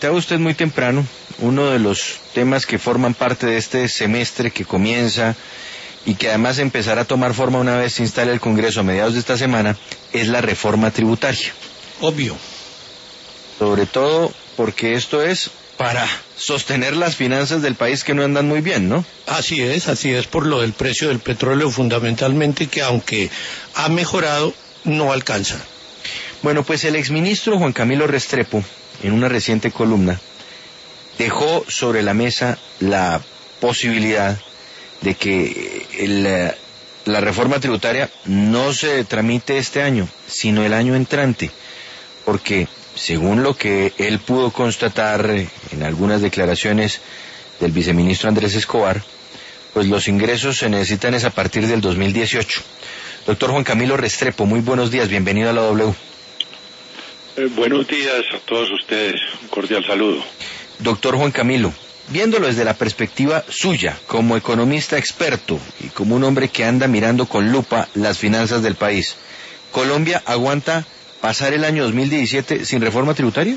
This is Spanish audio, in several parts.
planteaba usted muy temprano, uno de los temas que forman parte de este semestre que comienza y que además empezará a tomar forma una vez se instale el Congreso a mediados de esta semana, es la reforma tributaria. Obvio. Sobre todo porque esto es para sostener las finanzas del país que no andan muy bien, ¿no? Así es por lo del precio del petróleo fundamentalmente, que aunque ha mejorado, no alcanza. Bueno, pues el exministro Juan Camilo Restrepo, en una reciente columna, dejó sobre la mesa la posibilidad de que la reforma tributaria no se tramite este año, sino el año entrante, porque según lo que él pudo constatar en algunas declaraciones del viceministro Andrés Escobar, pues los ingresos se necesitan es a partir del 2018. Doctor Juan Camilo Restrepo, muy buenos días, bienvenido a la W. Buenos días a todos ustedes, un cordial saludo. Doctor Juan Camilo, viéndolo desde la perspectiva suya, como economista experto y como un hombre que anda mirando con lupa las finanzas del país, ¿Colombia aguanta pasar el año 2017 sin reforma tributaria?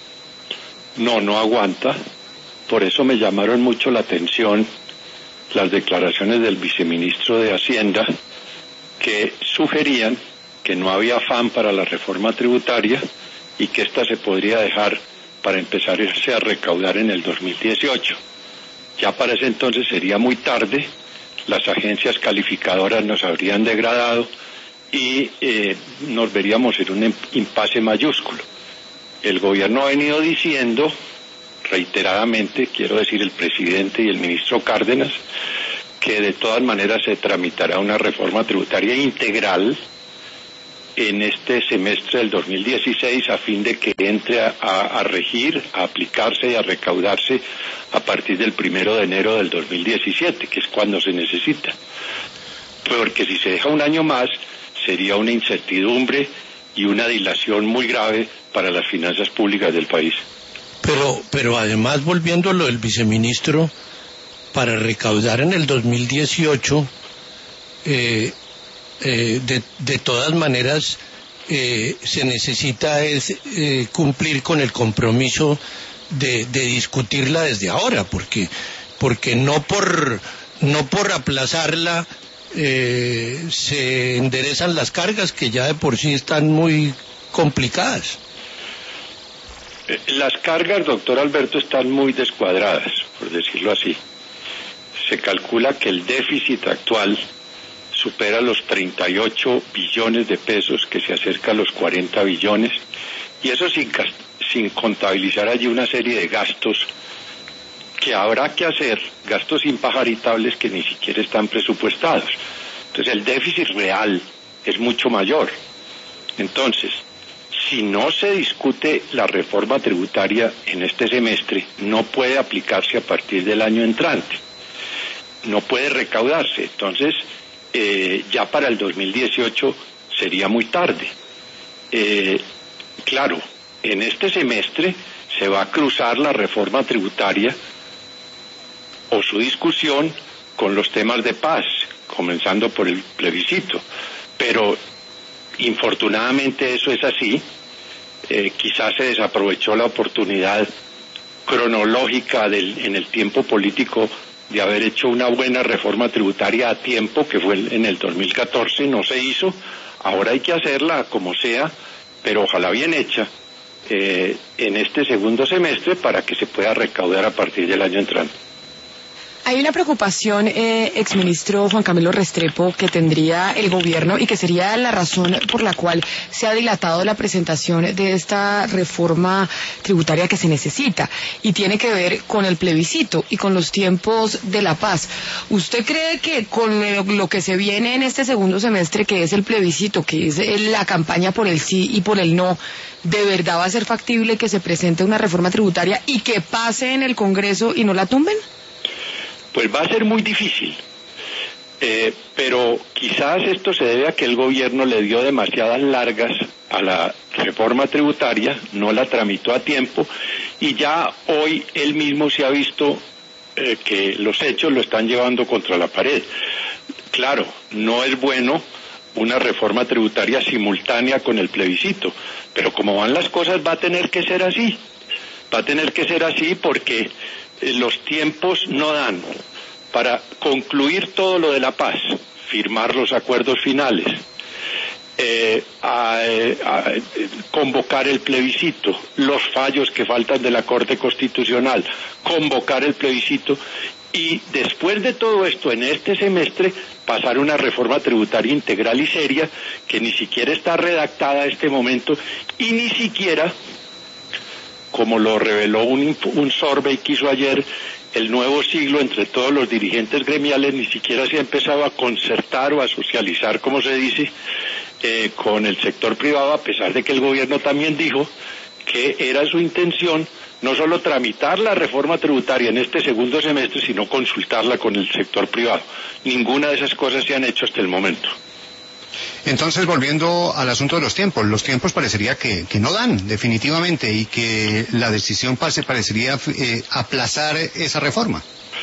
No aguanta. Por eso me llamaron mucho la atención las declaraciones del viceministro de Hacienda, que sugerían que no había afán para la reforma tributaria y que ésta se podría dejar para empezarse a recaudar en el 2018. Ya para ese entonces sería muy tarde, las agencias calificadoras nos habrían degradado y nos veríamos en un impasse mayúsculo. El gobierno ha venido diciendo reiteradamente, quiero decir el presidente y el ministro Cárdenas, que de todas maneras se tramitará una reforma tributaria integral en este semestre del 2016 a fin de que entre a regir, a aplicarse y a recaudarse a partir del 1 de enero del 2017, que es cuando se necesita. Porque si se deja un año más, sería una incertidumbre y una dilación muy grave para las finanzas públicas del país. Pero además, volviendo a lo del viceministro, para recaudar en el 2018, de todas maneras, se necesita cumplir con el compromiso de discutirla desde ahora, porque no por aplazarla se enderezan las cargas que ya de por sí están muy complicadas. Las cargas, doctor Alberto, están muy descuadradas, por decirlo así. Se calcula que el déficit actual supera los 38 billones de pesos, que se acerca a los 40 billones, y eso sin contabilizar allí una serie de gastos que habrá que hacer, gastos impajaritables que ni siquiera están presupuestados. Entonces el déficit real es mucho mayor. Entonces, si no se discute la reforma tributaria en este semestre, no puede aplicarse a partir del año entrante, no puede recaudarse. Entonces, ya para el 2018 sería muy tarde. Claro, en este semestre se va a cruzar la reforma tributaria o su discusión con los temas de paz, comenzando por el plebiscito, pero infortunadamente eso es así. Quizás se desaprovechó la oportunidad cronológica en el tiempo político de haber hecho una buena reforma tributaria a tiempo, que fue en el 2014, no se hizo. Ahora hay que hacerla como sea, pero ojalá bien hecha, en este segundo semestre para que se pueda recaudar a partir del año entrante. Hay una preocupación, exministro Juan Camilo Restrepo, que tendría el gobierno y que sería la razón por la cual se ha dilatado la presentación de esta reforma tributaria que se necesita, y tiene que ver con el plebiscito y con los tiempos de la paz. ¿Usted cree que con lo que se viene en este segundo semestre, que es el plebiscito, que es la campaña por el sí y por el no, de verdad va a ser factible que se presente una reforma tributaria y que pase en el Congreso y no la tumben? Pues va a ser muy difícil, pero quizás esto se debe a que el gobierno le dio demasiadas largas a la reforma tributaria, no la tramitó a tiempo, y ya hoy él mismo se ha visto que los hechos lo están llevando contra la pared. Claro, no es bueno una reforma tributaria simultánea con el plebiscito, pero como van las cosas va a tener que ser así. Va a tener que ser así porque los tiempos no dan para concluir todo lo de la paz, firmar los acuerdos finales, convocar el plebiscito, los fallos que faltan de la Corte Constitucional, convocar el plebiscito y después de todo esto, en este semestre, pasar una reforma tributaria integral y seria que ni siquiera está redactada a este momento y ni siquiera, como lo reveló un survey que hizo ayer el Nuevo Siglo entre todos los dirigentes gremiales, ni siquiera se ha empezado a concertar o a socializar, como se dice, con el sector privado, a pesar de que el gobierno también dijo que era su intención no solo tramitar la reforma tributaria en este segundo semestre, sino consultarla con el sector privado. Ninguna de esas cosas se han hecho hasta el momento. Entonces, volviendo al asunto de los tiempos parecería que no dan definitivamente y que la decisión parecería aplazar esa reforma.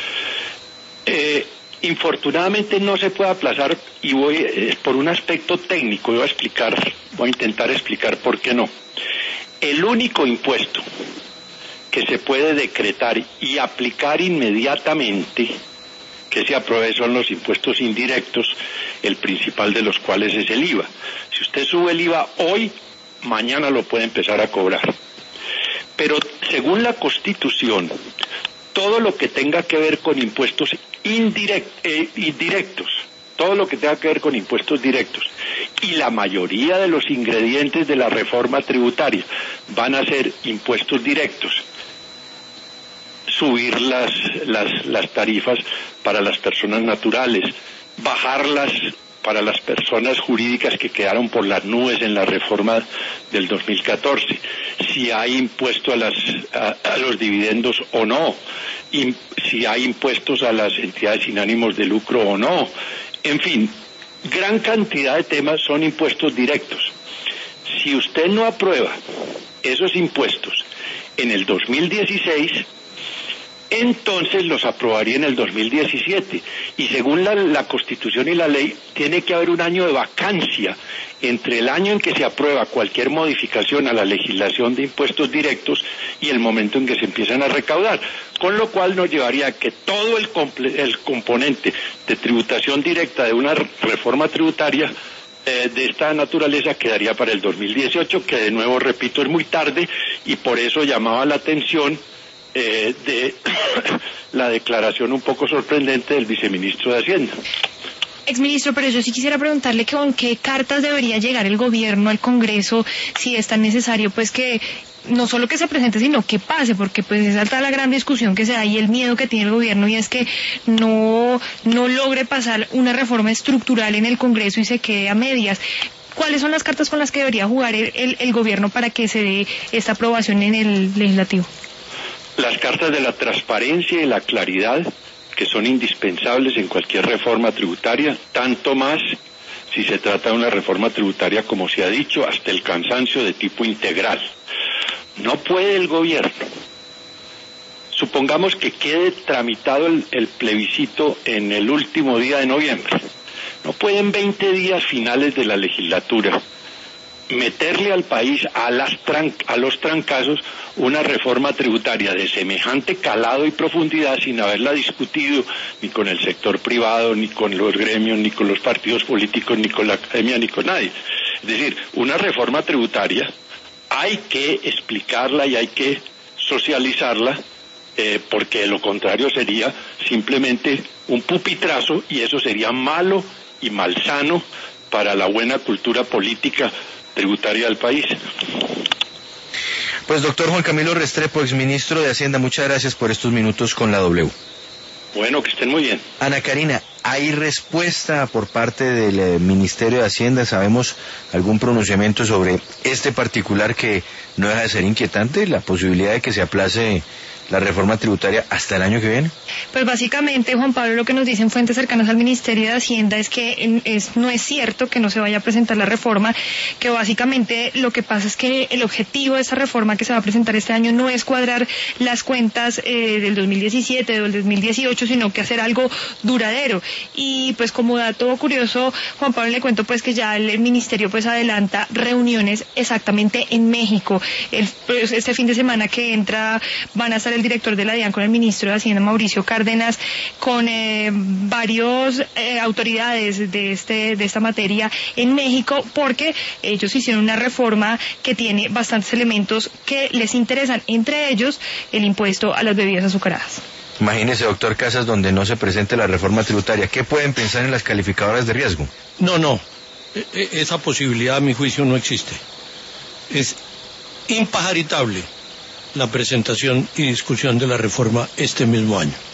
Infortunadamente no se puede aplazar y voy por un aspecto técnico, voy a intentar explicar por qué no. El único impuesto que se puede decretar y aplicar inmediatamente que se apruebe son los impuestos indirectos, el principal de los cuales es el IVA. Si usted sube el IVA hoy, mañana lo puede empezar a cobrar. Pero según la Constitución, todo lo que tenga que ver con impuestos indirectos, todo lo que tenga que ver con impuestos directos, y la mayoría de los ingredientes de la reforma tributaria van a ser impuestos directos. Subir las tarifas para las personas naturales, bajarlas para las personas jurídicas que quedaron por las nubes en la reforma del 2014, si hay impuesto a los dividendos o no, si hay impuestos a las entidades sin ánimos de lucro o no, en fin, gran cantidad de temas son impuestos directos. Si usted no aprueba esos impuestos en el 2016, entonces los aprobaría en el 2017 y según la Constitución y la ley tiene que haber un año de vacancia entre el año en que se aprueba cualquier modificación a la legislación de impuestos directos y el momento en que se empiezan a recaudar, con lo cual nos llevaría a que todo el componente de tributación directa de una reforma tributaria de esta naturaleza quedaría para el 2018, que de nuevo repito es muy tarde y por eso llamaba la atención de la declaración un poco sorprendente del viceministro de Hacienda. Exministro, pero yo sí quisiera preguntarle que con qué cartas debería llegar el gobierno al Congreso, si es tan necesario, pues que no solo que se presente, sino que pase, porque pues es alta la gran discusión que se da y el miedo que tiene el gobierno, y es que no logre pasar una reforma estructural en el Congreso y se quede a medias. ¿Cuáles son las cartas con las que debería jugar el gobierno para que se dé esta aprobación en el legislativo? Las cartas de la transparencia y la claridad, que son indispensables en cualquier reforma tributaria, tanto más si se trata de una reforma tributaria, como se ha dicho, hasta el cansancio de tipo integral. No puede el gobierno, supongamos que quede tramitado el plebiscito en el último día de noviembre, no pueden 20 días finales de la legislatura meterle al país a los trancazos una reforma tributaria de semejante calado y profundidad sin haberla discutido ni con el sector privado, ni con los gremios, ni con los partidos políticos, ni con la academia, ni con nadie. Es decir, una reforma tributaria hay que explicarla y hay que socializarla, porque de lo contrario sería simplemente un pupitrazo y eso sería malo y malsano para la buena cultura política tributaria del país. Pues doctor Juan Camilo Restrepo, exministro de Hacienda, muchas gracias por estos minutos con la W. Bueno, que estén muy bien. Ana Karina, ¿hay respuesta por parte del Ministerio de Hacienda? ¿Sabemos algún pronunciamiento sobre este particular que no deja de ser inquietante, la posibilidad de que se aplace la reforma tributaria hasta el año que viene? Pues básicamente, Juan Pablo, lo que nos dicen fuentes cercanas al Ministerio de Hacienda es que no es cierto que no se vaya a presentar la reforma, que básicamente lo que pasa es que el objetivo de esa reforma que se va a presentar este año no es cuadrar las cuentas del 2017 o del 2018, sino que hacer algo duradero. Y pues como dato curioso, Juan Pablo, le cuento pues que ya el Ministerio pues adelanta reuniones exactamente en México pues, este fin de semana que entra van a estar el director de la DIAN con el ministro de Hacienda, Mauricio Cárdenas, con varios autoridades de esta materia en México, porque ellos hicieron una reforma que tiene bastantes elementos que les interesan, entre ellos el impuesto a las bebidas azucaradas. Imagínese, doctor Casas, donde no se presente la reforma tributaria. ¿Qué pueden pensar en las calificadoras de riesgo? No. Esa posibilidad, a mi juicio, no existe. Es impajaritable la presentación y discusión de la reforma este mismo año.